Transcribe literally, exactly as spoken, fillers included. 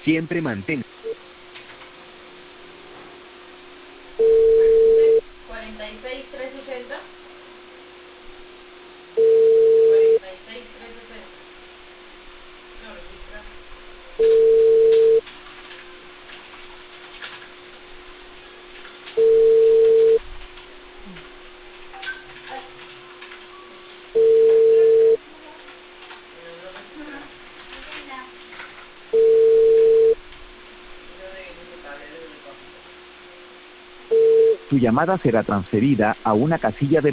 Siempre mantén. cuarenta y seis, trescientos sesenta. cuarenta y seis, trescientos sesenta. No registra. Tu llamada será transferida a una casilla de